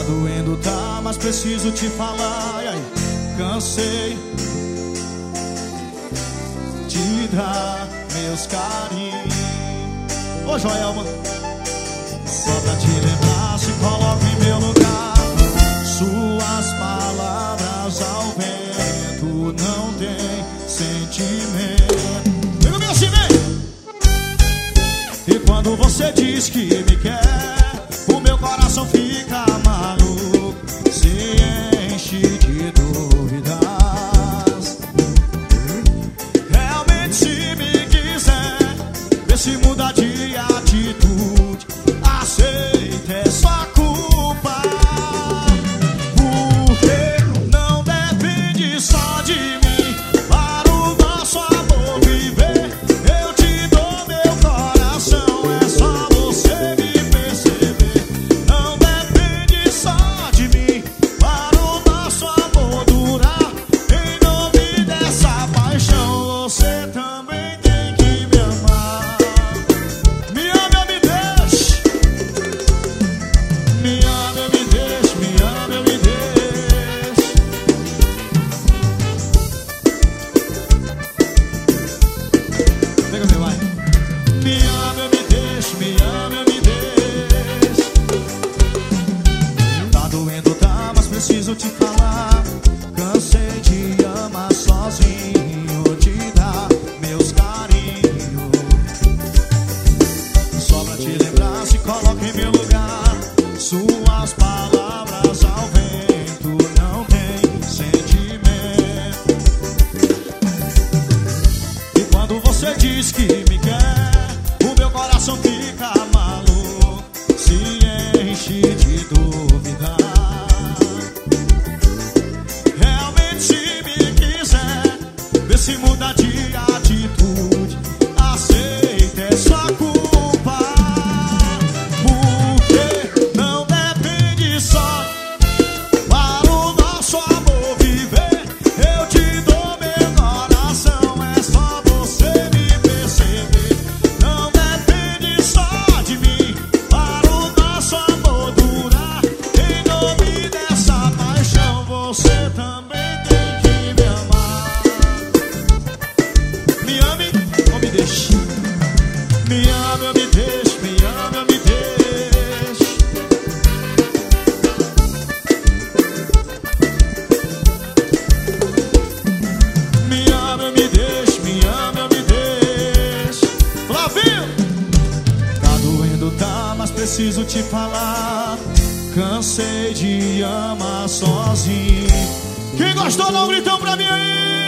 doendo, tá, mas preciso te falar. E aí? Cansei de dar meus carinhos. Ô Joelma, só pra te lembrar, se coloca em meu lugar. Suas palavras ao vento não tem sentimento. Diga bem assim, vem! E quando você diz que me quer, o meu coração fica maluco, se enche de dúvidas. Realmente se me quiser, vê se muda de atitude. Aceita essa culpa, porque não depende só de mim para o nosso amor viver. Eu te dou meu coração, é só você me perceber. Não depende só de mim para o nosso amor durar. Em nome dessa paixão, você também tem que me amar. Me ama, eu me deixe. Me ama, eu me deixe. Me ama, eu me deixe. Pega, meu vai. Me ama, eu me deixe. Me ama, eu me deixe. Tá doendo, tá, mas preciso te falar. Cansei de amar sozinho, de dar meus carinhos. Só pra te lembrar, se coloca em meu lugar. Suas palavras ao vento não tem sentimento. E quando você diz que me quer, o meu coração fica maluco, se enche de dúvida. Realmente se me quiser, vê se muda de atitude. Aceita essa culpa, porque não depende só para o nosso amor viver. Eu te dou meu coração, é só você me perceber. Não depende só de mim para o nosso amor durar. Em nome dessa paixão, você também tem que me amar. Me ame ou me deixe. Me ama, eu me deixe. Me ama, eu me deixe. Me ama, eu me deixe. Me ama, eu me deixe. Flavinho! Tá doendo, tá, mas preciso te falar. Cansei de amar sozinho. Quem gostou, dá um gritão pra mim aí!